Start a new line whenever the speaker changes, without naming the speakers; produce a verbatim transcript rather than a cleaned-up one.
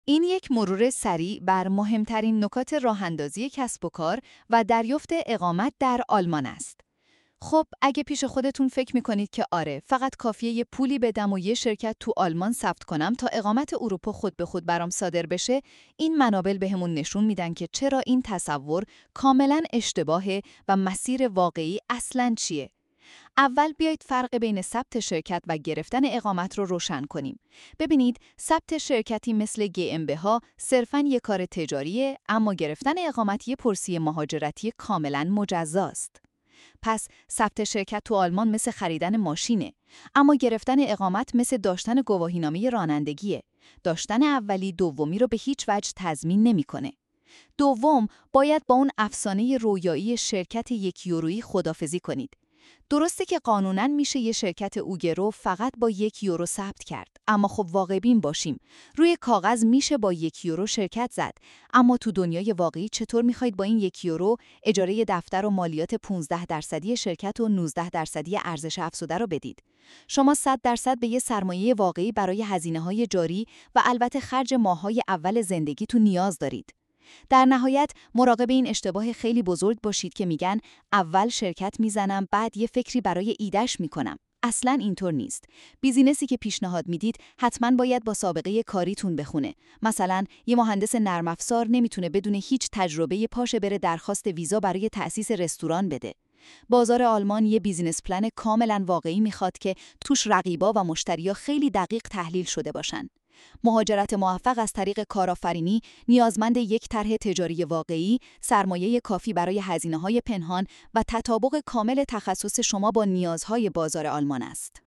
این یک مرور سریع بر مهمترین نکات راه‌اندازی کسب و کار و دریافت اقامت در آلمان است. خب اگه پیش خودتون فکر میکنید که آره فقط کافیه یه پولی بدم و یه شرکت تو آلمان ثبت کنم تا اقامت اروپا خود به خود برام صادر بشه، این منابع بهمون نشون میدن که چرا این تصور کاملاً اشتباهه و مسیر واقعی اصلاً چیه. اول بیایید فرق بین ثبت شرکت و گرفتن اقامت رو روشن کنیم. ببینید، ثبت شرکتی مثل گی ام بی ها صرفاً یک کار تجاریه، اما گرفتن اقامت یک پرسی مهاجرتی کاملاً مجزاست. پس ثبت شرکت تو آلمان مثل خریدن ماشینه، اما گرفتن اقامت مثل داشتن گواهینامه رانندگیه. داشتن اولی دومی رو به هیچ وجه تضمین نمی‌کنه. دوم، باید با اون افسانه رویایی شرکت یک یورویی خدافزی کنید. درسته که قانوناً میشه یه شرکت اوگرو فقط با یک یورو ثبت کرد، اما خب واقع بین باشیم. روی کاغذ میشه با یک یورو شرکت زد، اما تو دنیای واقعی چطور میخواید با این یک یورو اجاره دفتر و مالیات پانزده درصدی شرکت و نوزده درصدی ارزش افزوده رو بدید؟ شما صد درصد به یه سرمایه واقعی برای هزینه‌های جاری و البته خرج ماه‌های اول زندگیتون نیاز دارید. در نهایت مراقب این اشتباه خیلی بزرگ باشید که میگن اول شرکت میزنم بعد یه فکری برای ایده‌اش میکنم. اصلاً اینطور نیست. بیزینسی که پیشنهاد میدید حتماً باید با سابقه کاریتون بخونه. مثلا یه مهندس نرم افزار نمیتونه بدون هیچ تجربه پاشه بره درخواست ویزا برای تأسیس رستوران بده. بازار آلمان یه بیزینس پلن کاملاً واقعی میخواد که توش رقیبا و مشتریا خیلی دقیق تحلیل شده باشن. مهاجرت موفق از طریق کارآفرینی نیازمند یک طرح تجاری واقعی، سرمایه کافی برای هزینه‌های پنهان و تطابق کامل تخصص شما با نیازهای بازار آلمان است.